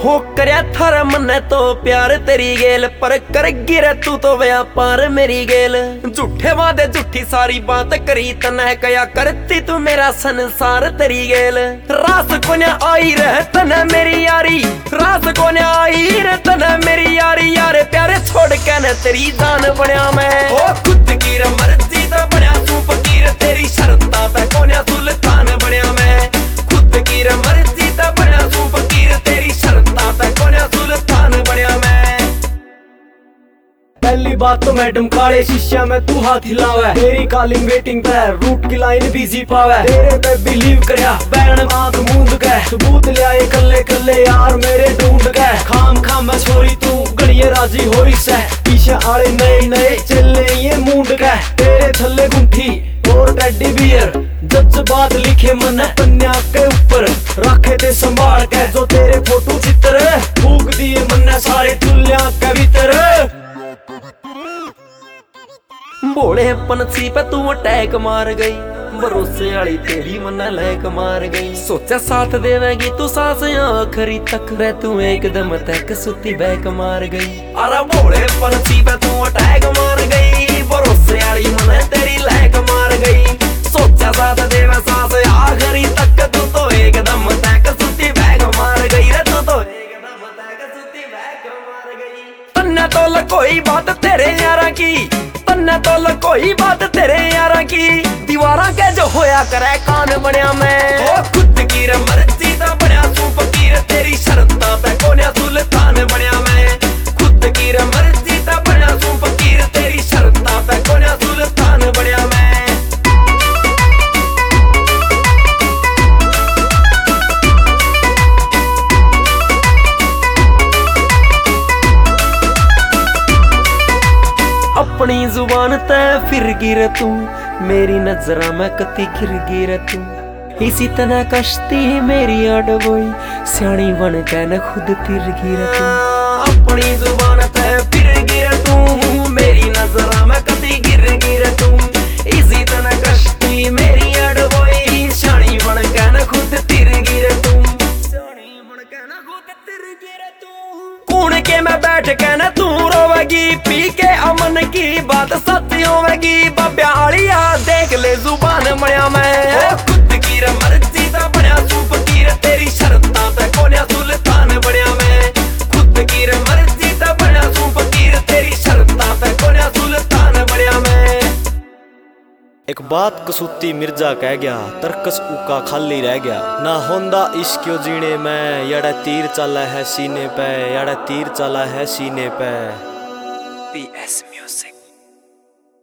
हो करया थारा मन्ने तो प्यार तेरी गेल, पर कर गिरे तू तो व्यापार मेरी गेल। झूठे वादे झूठी सारी बात करी तने कया करती तू मेरा संसार तेरी गेल। रास कोने आई रह तने मेरी यारी, रास कोने आई रह तने मेरी यारी। यार प्यारे छोड़ के न तेरी जान बनया मैं, ओ खुद की मर्जी दा बनया तू फकीर, तेरी शर्तां पे कोने सुल्तान बनया मैं। खुद की मर्जी दा बनया तू फकीर, तेरी शर्तां पे कोने सुल्तान बनया मैं। पहली बात तो मैडम काले शीशा में तू हाथ हिलावे, तेरी कॉलिंग वेटिंग पे रूट की लाइन बिजी पावे। तेरे पे बिलीव करया बैन आंख मूंद के, सबूत ले आए कल्ले कल्ले यार मेरे ढूंढ के। खाम खाम मैं छोरी तू गणिये राजी होई से, पीछे आले नए नए चले ये मूंड के। तेरे थल्ले गुंठी और टेडी बियर, जज्बात लिखे मन पन्या के ऊपर, रखे थे संभाल के जो तेरे फोटो चित्र। फूक दिए मन सारे चुल्लिया के भीतर। भोले पंछी पे तू अटैक मार गई, भरोसे वाली तेरी मन लैक मार गई। सोचा साथ देवेगी तू सांस आखिरी तक, रे तू एकदम तक सुती बैक मार गई। अरे भोले पंछी पे तू अटैक मार गई, भरोसे वाली मन तेरी लैक मार गई। सोचा साथ देवे सांस आखिरी तक, तू तो एकदम तक सुती बैक मार गई। रे तू तो एकदम तक सुती बैक मार गई। तन्ने तो लकोई बात तेरे यारा की, तन्ने तो लकोई बात तेरे यारा की। दीवारा के जो होया करे कान बनया मैं, ओ खुद की मर्जी दा बनया तू फकीर, तेरी शर्तां पे कोने सुल्तान बनया मैं। खुद की मर्जी दा बनया तू फकीर, तेरी शर्तां पे कोने सुल्तान बनया मैं। अपनी जुबान ते फिर गिर तू, मेरी नजरा में कती गिर गिर तू। इसी तरह कश्ती मेरी अडबोई, सियाणी बन के न खुद तिर गिर तू। अपनी जुबान ते फिर गिर तू, मेरी नजरा में कती गिर गिर तू। इसी तरह कश्ती मेरी अडबोई, सियाणी बन के न खुद तिर गिर तू। सियाणी बन के न खुद तिर गिर तू। कूण के मैं बैठ के न तू रोवेगी, पी के अमन की बात सच होवेगी। बाब्या आलिया देख ले जुबान बनया मैं, खुद की मर्जी दा बनया तू फकीर, तेरी शर्तां पे कोने सुल्तान बनया मैं। खुद की मर्जी दा बनया तू फकीर, तेरी शर्तां पे कोने सुल्तान बनया मैं। एक बात कसूती मिर्जा कह गया, तरकस उका खाली रह गया। ना होंदा इश्क क्यों जीने में, याड़ा तीर चला है सीने पे, याड़ा तीर चला है सीने पे। PS Music।